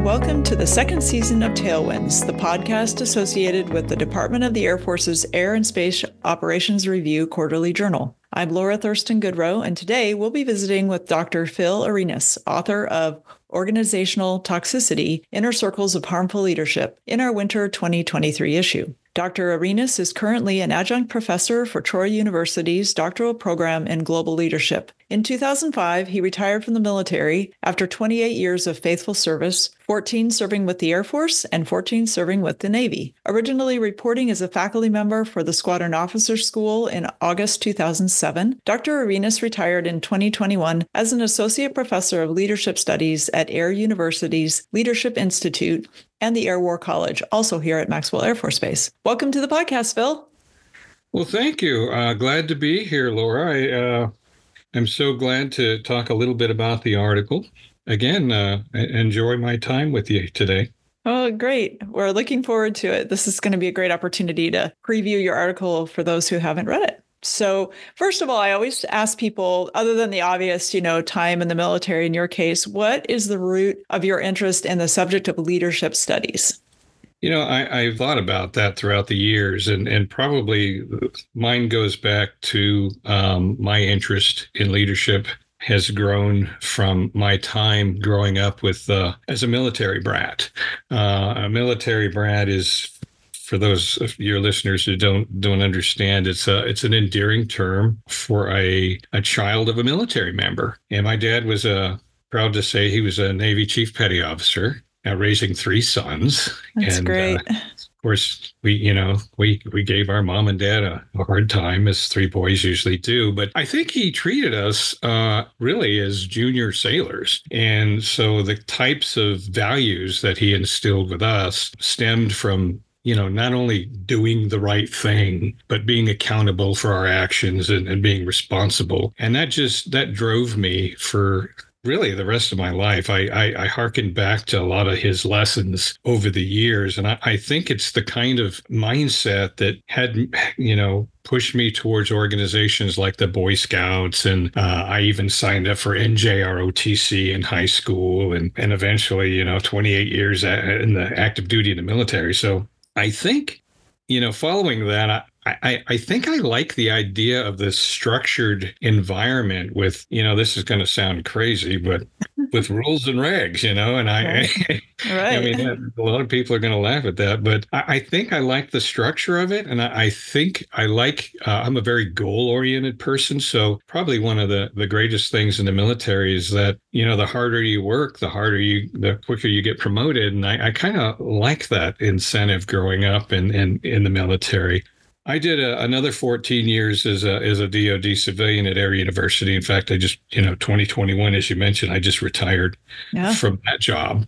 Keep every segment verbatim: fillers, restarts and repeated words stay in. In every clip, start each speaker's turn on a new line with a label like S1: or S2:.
S1: welcome to the second season of Tailwinds, the podcast associated with the Department of the Air Force's Air and Space Operations Review Quarterly Journal. I'm Laura Thurston Goodrow, and today we'll be visiting with Doctor Phil Arenas, author of Organizational Toxicity, Inner Circles of Harmful Leadership, in our winter twenty twenty-three issue. Doctor Arenas is currently an adjunct professor for Troy University's doctoral program in global leadership. In two thousand five, he retired from the military after twenty-eight years of faithful service, fourteen serving with the Air Force and fourteen serving with the Navy. Originally reporting as a faculty member for the Squadron Officers School in August two thousand seven, Doctor Arenas retired in twenty twenty-one as an associate professor of leadership studies at Air University's Leadership Institute and the Air War College, also here at Maxwell Air Force Base. Welcome to the podcast, Phil.
S2: Well, thank you. Uh, glad to be here, Laura. I, uh, I'm so glad to talk a little bit about the article. Again, uh, enjoy my time with you today.
S1: Oh, great. We're looking forward to it. This is going to be a great opportunity to preview your article for those who haven't read it. So first of all, I always ask people, other than the obvious, you know, time in the military in your case, what is the root of your interest in the subject of leadership studies?
S2: You know, I, I've thought about that throughout the years, and, and probably mine goes back to um, my interest in leadership has grown from my time growing up with uh, as a military brat. Uh, a military brat is, for those of your listeners who don't don't understand, it's a it's an endearing term for a a child of a military member. And my dad was a proud to say he was a Navy Chief Petty Officer, uh, raising three sons.
S1: That's
S2: and,
S1: great.
S2: Uh, of course, we you know we we gave our mom and dad a, a hard time, as three boys usually do. But I think he treated us uh, really as junior sailors, and so the types of values that he instilled with us stemmed from, you know, not only doing the right thing, but being accountable for our actions and, and being responsible. And that just, that drove me for really the rest of my life. I, I, I hearkened back to a lot of his lessons over the years. And I, I think it's the kind of mindset that had, you know, pushed me towards organizations like the Boy Scouts. And uh, I even signed up for N J R O T C in high school, and, and eventually, you know, twenty-eight years in the active duty in the military. So I think, you know, following that, I, I, I think I like the idea of this structured environment with, you know, this is going to sound crazy, but with rules and regs, you know, and I,
S1: right.
S2: I,
S1: right.
S2: I mean, a lot of people are going to laugh at that, but I, I think I like the structure of it. And I, I think I like, uh, I'm a very goal oriented person. So probably one of the, the greatest things in the military is that, you know, the harder you work, the harder you, the quicker you get promoted. And I, I kind of like that incentive growing up in, in, in the military. I did a, another fourteen years as a as a D O D civilian at Air University. In fact, I just, you know, twenty twenty-one, as you mentioned, I just retired yeah. from that job.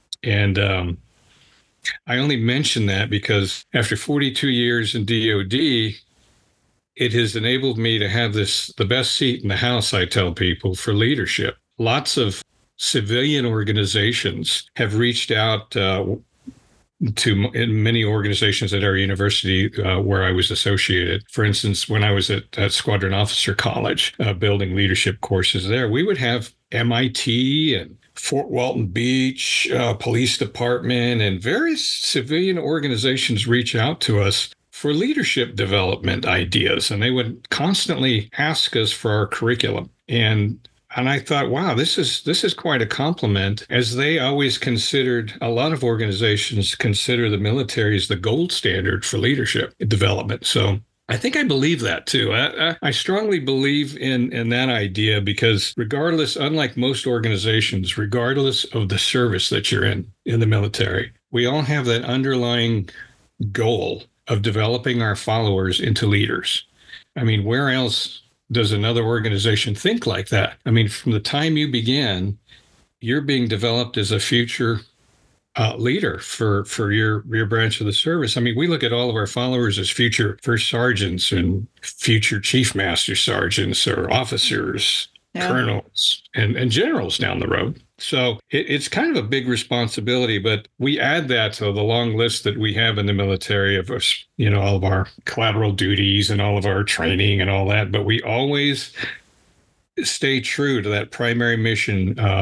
S2: And um, I only mention that because after forty-two years in D O D, it has enabled me to have this, the best seat in the house, I tell people, for leadership. Lots of civilian organizations have reached out uh, to in many organizations at our university uh, where I was associated. For instance, when I was at, at Squadron Officer College, uh, building leadership courses there, we would have M I T and Fort Walton Beach uh, Police Department and various civilian organizations reach out to us for leadership development ideas. And they would constantly ask us for our curriculum. And And I thought, wow, this is this is quite a compliment, as they always considered, a lot of organizations consider the military as the gold standard for leadership development. So I think I believe that, too. I, I strongly believe in, in that idea because regardless, unlike most organizations, regardless of the service that you're in, in the military, we all have that underlying goal of developing our followers into leaders. I mean, where else does another organization think like that? I mean, from the time you begin, you're being developed as a future uh, leader for, for your, your branch of the service. I mean, we look at all of our followers as future first sergeants and future chief master sergeants or officers, yeah. colonels, and, and generals down the road. So it, it's kind of a big responsibility, but we add that to the long list that we have in the military of, you know, all of our collateral duties and all of our training and all that. But we always stay true to that primary mission uh,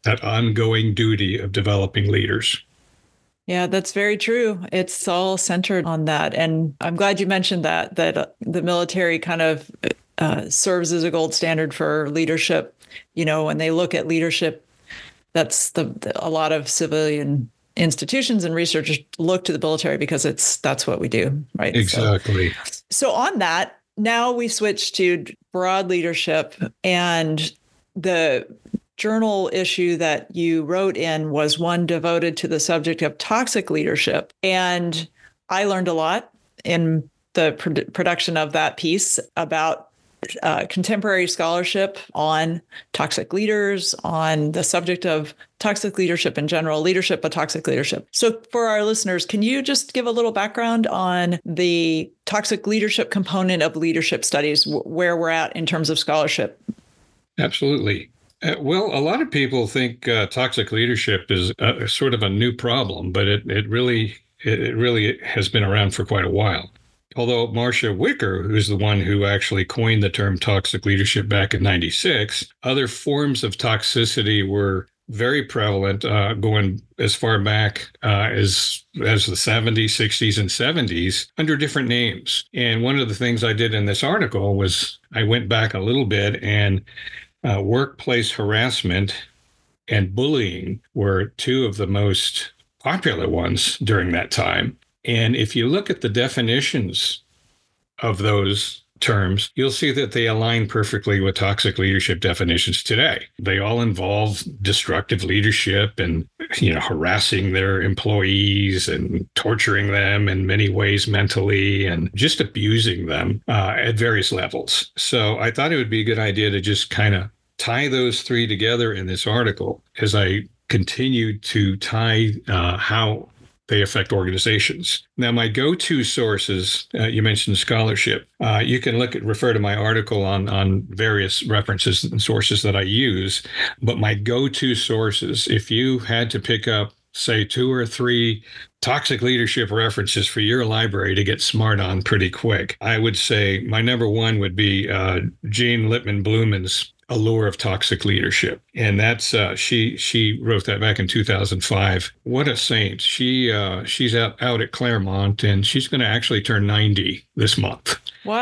S2: that ongoing duty of developing leaders.
S1: Yeah, that's very true. It's all centered on that. And I'm glad you mentioned that, that the military kind of uh, serves as a gold standard for leadership. You know, when they look at leadership, that's the, the a lot of civilian institutions and researchers look to the military because it's that's what we do, right?
S2: Exactly.
S1: So, so on that, now we switch to broad leadership, and the journal issue that you wrote in was one devoted to the subject of toxic leadership. And I learned a lot in the pr- production of that piece about uh, contemporary scholarship on toxic leaders, on the subject of toxic leadership in general, leadership, but toxic leadership. So for our listeners, can you just give a little background on the toxic leadership component of leadership studies, w- where we're at in terms of scholarship?
S2: Absolutely. Uh, well, a lot of people think uh, toxic leadership is a, sort of a new problem, but it, it really it really has been around for quite a while. Although Marcia Wicker, who's the one who actually coined the term toxic leadership back in ninety-six, other forms of toxicity were very prevalent, uh, going as far back uh, as as the seventies, sixties, and seventies under different names. And one of the things I did in this article was I went back a little bit, and Uh, workplace harassment and bullying were two of the most popular ones during that time. And if you look at the definitions of those terms, you'll see that they align perfectly with toxic leadership definitions today. They all involve destructive leadership and, you know, harassing their employees and torturing them in many ways mentally and just abusing them uh, at various levels. So I thought it would be a good idea to just kind of tie those three together in this article as I continued to tie uh, how they affect organizations. Now, my go-to sources, uh, you mentioned scholarship. Uh, you can look at, refer to my article on, on various references and sources that I use, but my go-to sources, if you had to pick up, say, two or three toxic leadership references for your library to get smart on pretty quick, I would say my number one would be uh, Jean Lippman Blumen's Allure of Toxic Leadership. And that's, uh, she she wrote that back in two thousand five. What a saint. She uh, she's out, out at Claremont, and she's going to actually turn ninety this month.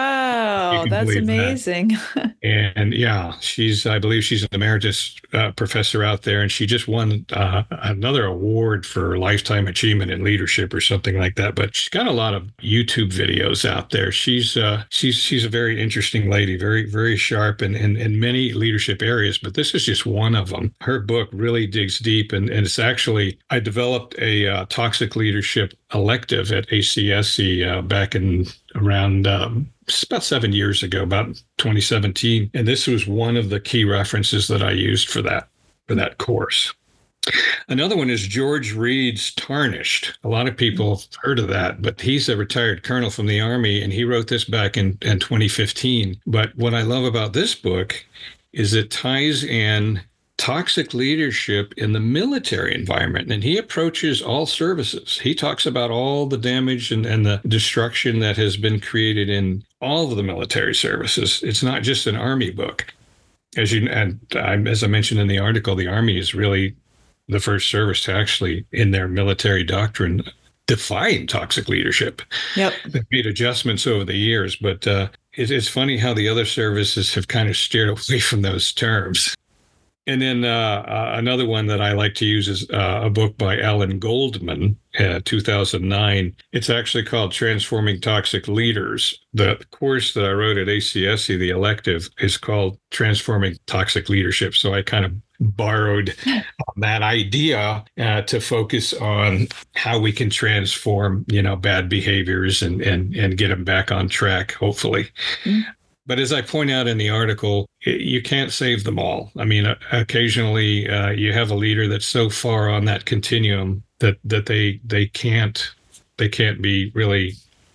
S1: Wow, that's amazing.
S2: That. And yeah, she's, I believe she's an emeritus uh, professor out there, and she just won uh, another award for lifetime achievement in leadership or something like that. But she's got a lot of YouTube videos out there. She's uh, she's she's a very interesting lady, very very sharp in, in, in many leadership areas. But this is just one of them. Her book really digs deep, and, and it's actually, I developed a uh, toxic leadership elective at A C S C uh, back in around um, about seven years ago, about twenty seventeen. And this was one of the key references that I used for that, for that course. Another one is George Reed's Tarnished. A lot of people have heard of that, but he's a retired colonel from the Army, and he wrote this back in, in twenty fifteen. But what I love about this book is it ties in toxic leadership in the military environment. And he approaches all services. He talks about all the damage and, and the destruction that has been created in all of the military services. It's not just an Army book. As you and I, as I mentioned in the article, the Army is really the first service to actually, in their military doctrine, define toxic leadership.
S1: Yep.
S2: They've made adjustments over the years, but uh, it, it's funny how the other services have kind of steered away from those terms. And then uh, uh, another one that I like to use is uh, a book by Alan Goldman, uh, two thousand nine. It's actually called Transforming Toxic Leaders. The course that I wrote at A C S C, the elective, is called Transforming Toxic Leadership. So I kind of borrowed that idea uh, to focus on how we can transform, you know, bad behaviors and and and get them back on track, hopefully. Mm-hmm. But as I point out in the article, you can't save them all. I mean, occasionally uh, you have a leader that's so far on that continuum that that they they can't they can't be really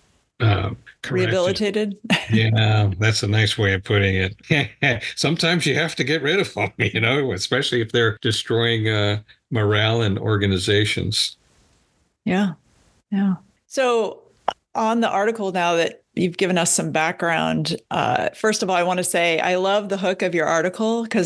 S2: uh,
S1: rehabilitated.
S2: Yeah, that's a nice way of putting it. Sometimes you have to get rid of them, you know, especially if they're destroying uh, morale in organizations.
S1: Yeah, yeah. So on the article now that you've given us some background. Uh, first of all, I want to say I love the hook of your article because it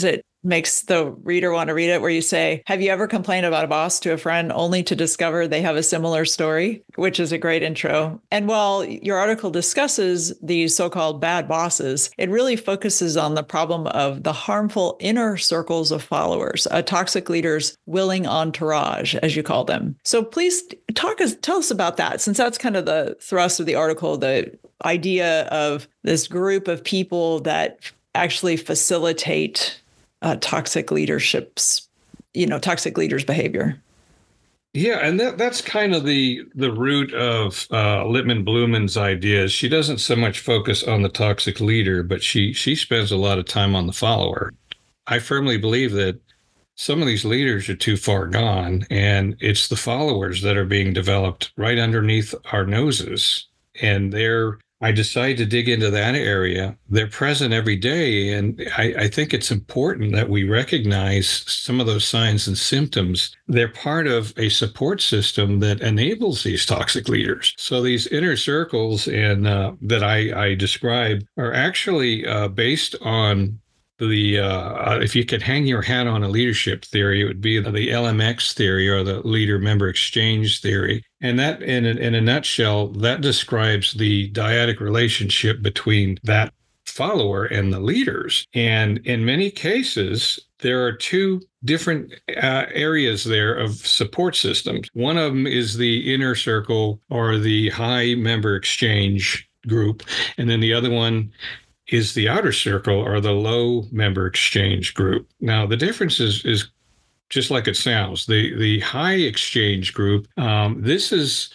S1: makes the reader want to read it, where you say, have you ever complained about a boss to a friend only to discover they have a similar story? Which is a great intro. And while your article discusses these so-called bad bosses, it really focuses on the problem of the harmful inner circles of followers, a toxic leader's willing entourage, as you call them. So please talk us, tell us about that, since that's kind of the thrust of the article, the idea of this group of people that actually facilitate Uh, toxic leadership's, you know, toxic leaders' behavior.
S2: Yeah, and that, that's kind of the the root of uh, Lippmann Blumen's ideas. She doesn't so much focus on the toxic leader, but she she spends a lot of time on the follower. I firmly believe that some of these leaders are too far gone, and it's the followers that are being developed right underneath our noses, and they're I decided to dig into that area. They're present every day. And I, I think it's important that we recognize some of those signs and symptoms. They're part of a support system that enables these toxic leaders. So these inner circles and uh, that I, I describe are actually uh, based on the uh, if you could hang your hat on a leadership theory, it would be the L M X theory, or the leader member exchange theory. And that, in a, in a nutshell, that describes the dyadic relationship between that follower and the leaders. And in many cases, there are two different uh, areas there of support systems. One of them is the inner circle, or the high member exchange group, and then the other one is the outer circle, or the low member exchange group. Now, the difference is, is just like it sounds. The the high exchange group, um, this is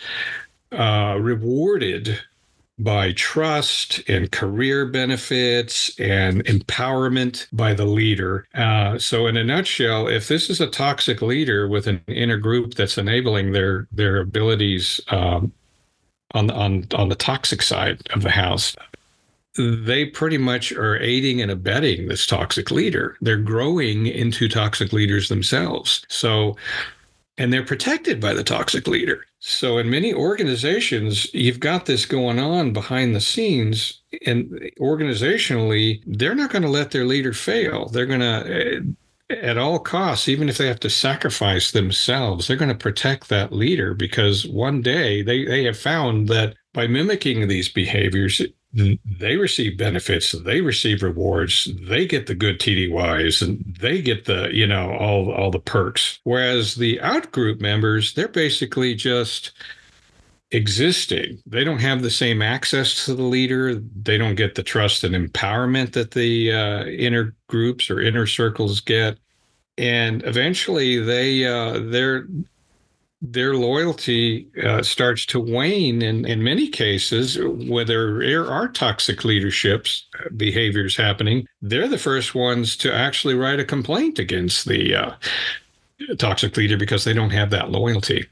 S2: uh, rewarded by trust and career benefits and empowerment by the leader. Uh, so in a nutshell, if this is a toxic leader with an inner group that's enabling their their abilities um, on, on, on the toxic side of the house, they pretty much are aiding and abetting this toxic leader. They're growing into toxic leaders themselves. So, and they're protected by the toxic leader. So in many organizations, you've got this going on behind the scenes, and organizationally, they're not going to let their leader fail. They're going to, at all costs, even if they have to sacrifice themselves, they're going to protect that leader, because one day they, they have found that by mimicking these behaviors, they receive benefits, they receive rewards, they get the good T D Ys, and they get the, you know, all, all the perks. Whereas the out-group members, they're basically just existing. They don't have the same access to the leader. They don't get the trust and empowerment that the uh, inner groups or inner circles get. And eventually they, uh, they're, their loyalty uh, starts to wane in, in many cases. Whether there are toxic leaderships uh, behaviors happening, they're the first ones to actually write a complaint against the uh, toxic leader, because they don't have that loyalty.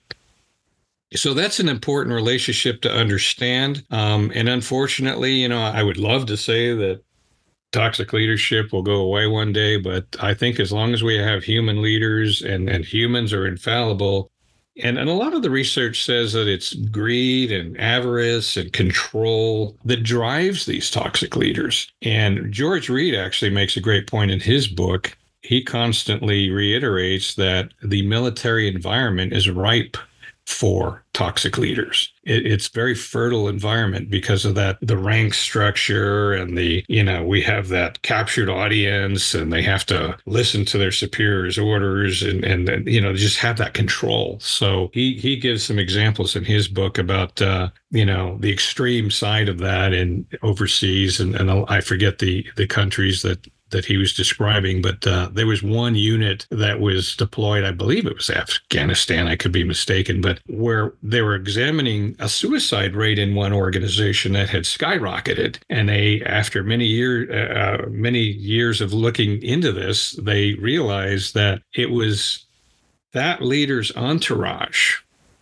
S2: So that's an important relationship to understand. Um, and unfortunately, you know, I would love to say that toxic leadership will go away one day, but I think as long as we have human leaders, and, and humans are infallible. And, and a lot of the research says that it's greed and avarice and control that drives these toxic leaders. And George Reed actually makes a great point in his book. He constantly reiterates that the military environment is ripe for toxic leaders. It, it's very fertile environment because of that, the rank structure, and the, you know, we have that captured audience, and they have to listen to their superiors' orders, and, and, and you know, just have that control. So he, he gives some examples in his book about, uh, you know, the extreme side of that in overseas. And, and I forget the, the countries that that he was describing, but uh, there was one unit that was deployed, I believe it was Afghanistan, I could be mistaken, but where they were examining a suicide rate in one organization that had skyrocketed. And they, after many years, uh, many years of looking into this, they realized that it was that leader's entourage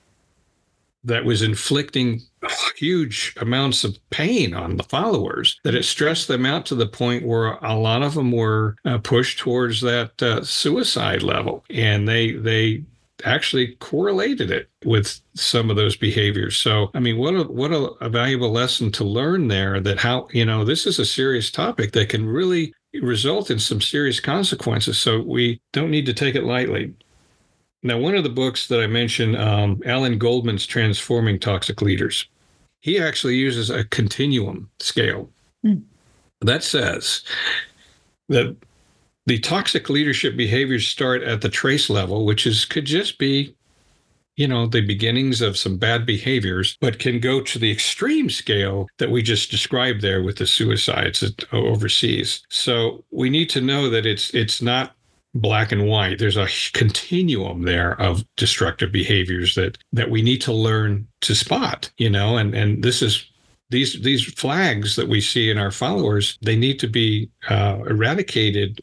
S2: that was inflicting huge amounts of pain on the followers, that it stressed them out to the point where a lot of them were uh, pushed towards that uh, suicide level. And they they actually correlated it with some of those behaviors. So, I mean, what a, what a, a valuable lesson to learn there, that how, you know, this is a serious topic that can really result in some serious consequences. So we don't need to take it lightly. Now, one of the books that I mentioned, um, Alan Goldman's Transforming Toxic Leaders, he actually uses a continuum scale mm. that says that the toxic leadership behaviors start at the trace level, which is could just be, you know, the beginnings of some bad behaviors, but can go to the extreme scale that we just described there with the suicides overseas. So we need to know that it's it's not black and white. There's a continuum there of destructive behaviors that that we need to learn to spot, you know, and and this is these these flags that we see in our followers, they need to be uh, eradicated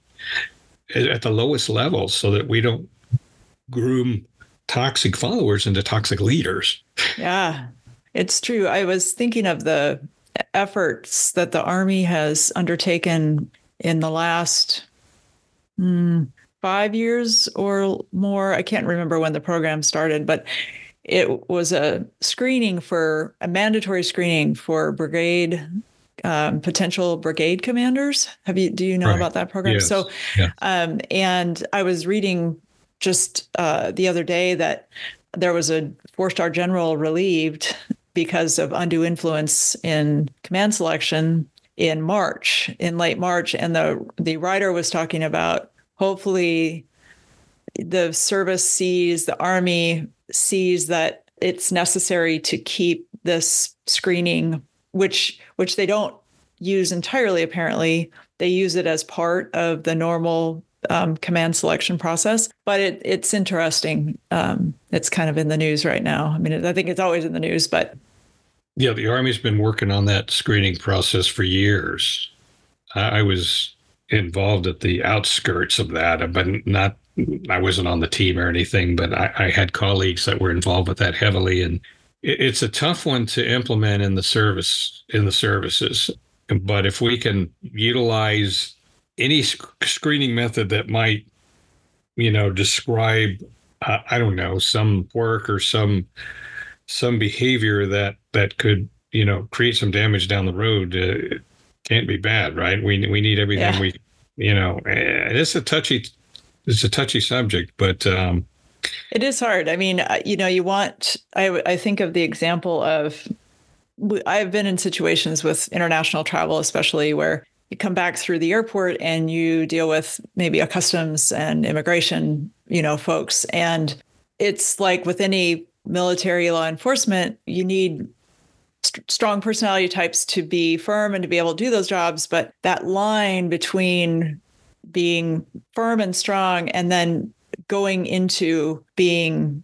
S2: at the lowest level so that we don't groom toxic followers into toxic leaders.
S1: Yeah, it's true. I was thinking of the efforts that the Army has undertaken in the last mm, five years or more. I can't remember when the program started, but it was a screening for a mandatory screening for brigade um, potential brigade commanders. Have you, do you know right. about that program?
S2: Yes.
S1: So,
S2: yeah.
S1: um, and I was reading just uh, the other day that there was a four-star general relieved because of undue influence in command selection in March, in late March. And the, the writer was talking about hopefully the service sees, the Army sees that it's necessary to keep this screening, which which they don't use entirely, apparently. They use it as part of the normal um, command selection process. But it, it's interesting. Um, it's kind of in the news right now. I mean, I think it's always in the news, but.
S2: Yeah, the Army's been working on that screening process for years. I, I was involved at the outskirts of that, but not, I wasn't on the team or anything, but I, I had colleagues that were involved with that heavily. And it, it's a tough one to implement in the service, in the services. But if we can utilize any sc- screening method that might, you know, describe, uh, I don't know, some work or some some behavior that that could, you know, create some damage down the road, uh, it can't be bad, right? We we need everything yeah. we, you know, and it's a touchy, it's a touchy subject, but um,
S1: it is hard. I mean, you know, you want. I I think of the example of. I've been in situations with international travel, especially where you come back through the airport and you deal with maybe a customs and immigration, you know, folks. And it's like with any military law enforcement, you need st- strong personality types to be firm and to be able to do those jobs. But that line between being firm and strong and then going into being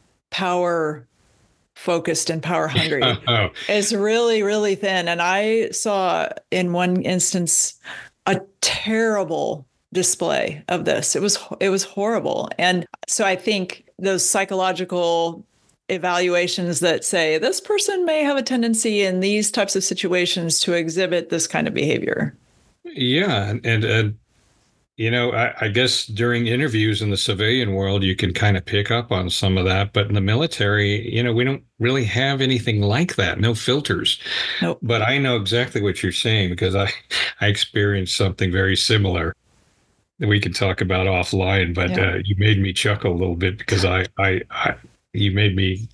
S1: power focused and power hungry oh. is really, really thin. And I saw in one instance a terrible display of this. It was it was horrible. And so I think those psychological evaluations that say this person may have a tendency in these types of situations to exhibit this kind of behavior.
S2: Yeah. And, and, and you know, I, I guess during interviews in the civilian world, you can kind of pick up on some of that. But in the military, you know, we don't really have anything like that. No filters.
S1: Nope.
S2: But I know exactly what you're saying because I, I experienced something very similar that we can talk about offline. But yeah. uh, you made me chuckle a little bit because I, I, I you made me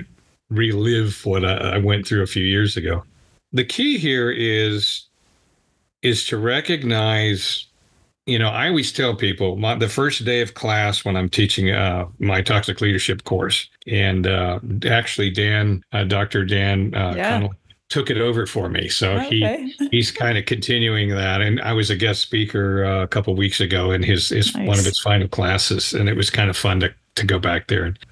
S2: relive what I, I went through a few years ago. The key here is, is to recognize. You know, I always tell people my, the first day of class when I'm teaching uh, my toxic leadership course, and uh, actually Dan, uh, Doctor Dan uh,
S1: yeah.
S2: Connell took it over for me. So
S1: okay.
S2: he he's kind of continuing that. And I was a guest speaker uh, a couple of weeks ago in his, his
S1: nice.
S2: one of his final classes, and it was kind of fun to to go back there. And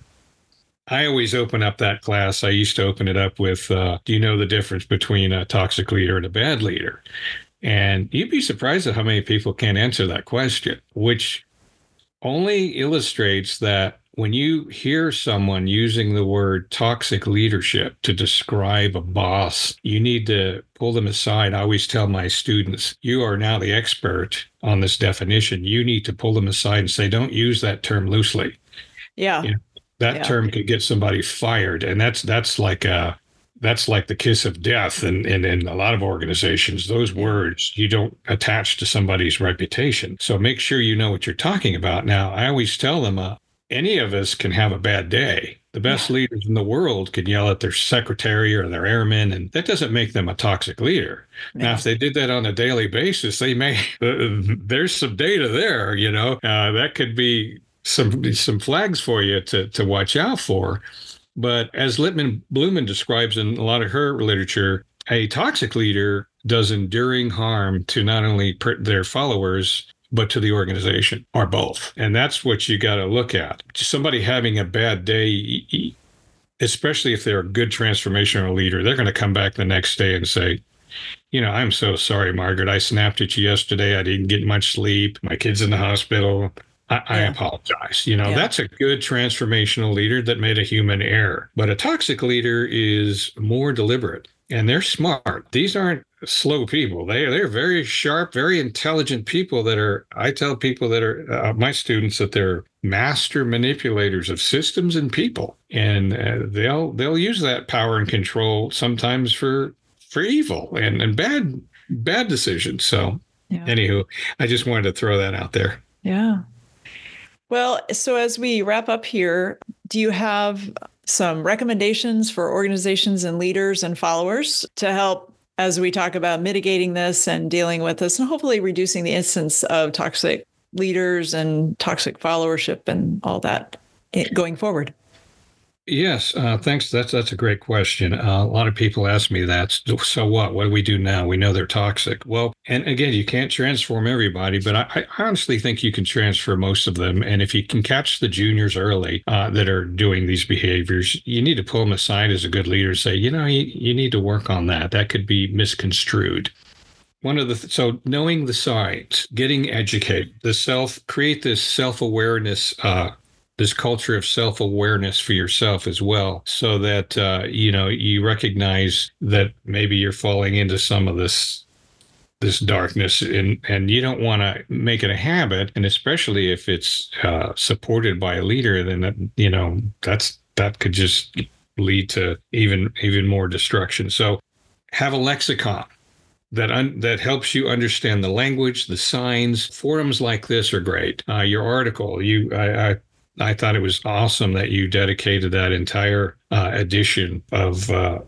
S2: I always open up that class. I used to open it up with, uh, do you know the difference between a toxic leader and a bad leader? And you'd be surprised at how many people can't answer that question, which only illustrates that when you hear someone using the word toxic leadership to describe a boss, you need to pull them aside. I always tell my students, you are now the expert on this definition. You need to pull them aside and say, don't use that term loosely.
S1: Yeah.
S2: You know, that
S1: yeah.
S2: term could get somebody fired. And that's that's like a that's like the kiss of death in, in, in a lot of organizations. Those words you don't attach to somebody's reputation. So make sure you know what you're talking about. Now, I always tell them, uh, any of us can have a bad day. The best yeah. leaders in the world can yell at their secretary or their airmen, and that doesn't make them a toxic leader. Yeah. Now, if they did that on a daily basis, they may, uh, there's some data there, you know, uh, that could be some some flags for you to, to watch out for. But as Lippman Blumen describes in a lot of her literature, a toxic leader does enduring harm to not only per- their followers, but to the organization, or both. And that's what you got to look at. Somebody having a bad day, especially if they're a good transformational leader, they're going to come back the next day and say, you know, I'm so sorry, Margaret. I snapped at you yesterday. I didn't get much sleep. My kid's in the hospital. I, I yeah. apologize. You know, yeah. that's a good transformational leader that made a human error. But a toxic leader is more deliberate, and they're smart. These aren't slow people. They, they're very sharp, very intelligent people that are, I tell people that are, uh, my students, that they're master manipulators of systems and people. And uh, they'll they'll use that power and control sometimes for for evil and, and bad, bad decisions. So yeah. anywho, I just wanted to throw that out there.
S1: Yeah. Well, so as we wrap up here, do you have some recommendations for organizations and leaders and followers to help as we talk about mitigating this and dealing with this and hopefully reducing the instance of toxic leaders and toxic followership and all that going forward?
S2: Yes, uh, thanks. That's that's a great question. Uh, a lot of people ask me that. So what? What do we do now? We know they're toxic. Well, and again, you can't transform everybody, but I, I honestly think you can transfer most of them. And if you can catch the juniors early uh, that are doing these behaviors, you need to pull them aside as a good leader and say, you know, you, you need to work on that. That could be misconstrued. One of the, th- so knowing the signs, getting educated, the self, create this self-awareness uh this culture of self-awareness for yourself as well, so that, uh, you know, you recognize that maybe you're falling into some of this this darkness, and, and you don't want to make it a habit. And especially if it's uh, supported by a leader, then, that, you know, that's that could just lead to even even more destruction. So have a lexicon that un- that helps you understand the language, the signs. Forums like this are great. Uh, your article, you I, I I thought it was awesome that you dedicated that entire uh, edition of uh,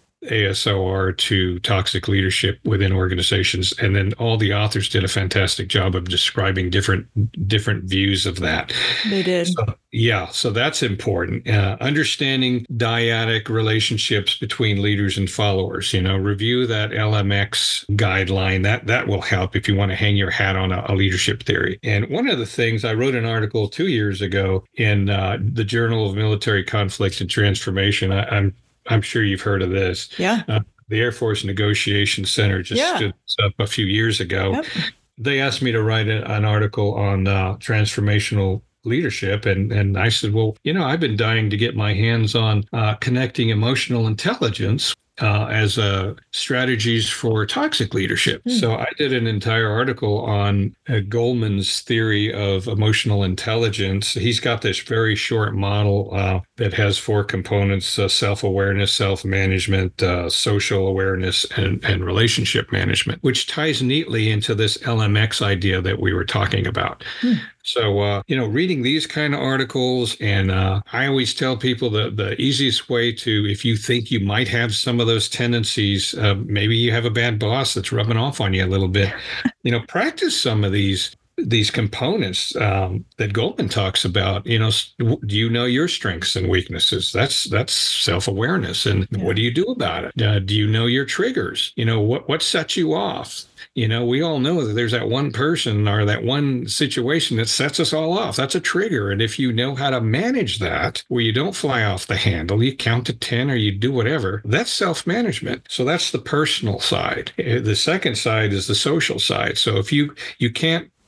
S2: A S O R to toxic leadership within organizations. And then all the authors did a fantastic job of describing different different views of that.
S1: They did.
S2: So, yeah, so that's important. Uh, understanding dyadic relationships between leaders and followers. You know, review that L M X guideline. That that will help if you want to hang your hat on a, a leadership theory. And one of the things, I wrote an article two years ago in uh, the Journal of Military Conflict and Transformation. I, I'm I'm sure you've heard of this.
S1: Yeah.
S2: Uh, the Air Force Negotiation Center just yeah. stood this up a few years ago. Yep. They asked me to write a, an article on uh, transformational leadership. And, and I said, well, you know, I've been dying to get my hands on uh, connecting emotional intelligence uh, as uh, strategies for toxic leadership. Mm. So I did an entire article on uh, Goleman's theory of emotional intelligence. He's got this very short model uh, that has four components: uh, self-awareness, self-management, uh, social awareness, and, and relationship management, which ties neatly into this L M X idea that we were talking about. Mm. So, uh, you know, reading these kind of articles, and uh, I always tell people the, the easiest way to, if you think you might have some of those tendencies, uh, maybe you have a bad boss that's rubbing off on you a little bit, you know, practice some of these these components um, that Goleman talks about. You know, do you know your strengths and weaknesses? That's that's self-awareness. And yeah. what do you do about it? Uh, do you know your triggers? You know, what what sets you off? You know, we all know that there's that one person or that one situation that sets us all off. That's a trigger. And if you know how to manage that, where you don't fly off the handle, you count to ten or you do whatever, that's self-management. So that's the personal side. The second side is the social side. So if you you can't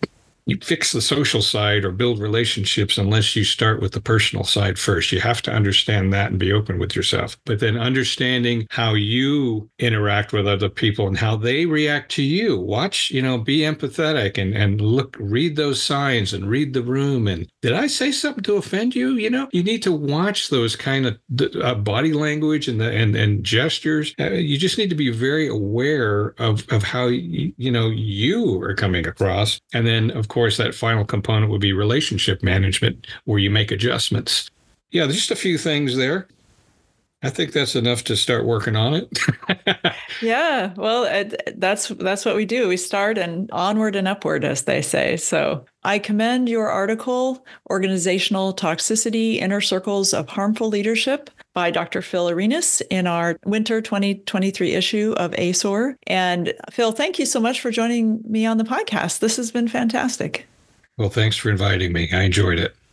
S2: you fix the social side or build relationships unless you start with the personal side first. You have to understand that and be open with yourself. But then understanding how you interact with other people and how they react to you. Watch, you know, be empathetic and, and look, read those signs and read the room. And did I say something to offend you? You know, you need to watch those kind of uh, body language and the and, and gestures. Uh, you just need to be very aware of, of how, you, you know, you are coming across. And then, of course, that final component would be relationship management, where you make adjustments. Yeah, there's just a few things there. I think that's enough to start working on it.
S1: Yeah, well, it, that's that's what we do. We start and onward and upward, as they say. So I commend your article, Organizational Toxicity, Inner Circles of Harmful Leadership, by Doctor Phil Arenas in our winter twenty twenty-three issue of A S O R. And Phil, thank you so much for joining me on the podcast. This has been fantastic.
S2: Well, thanks for inviting me. I enjoyed it.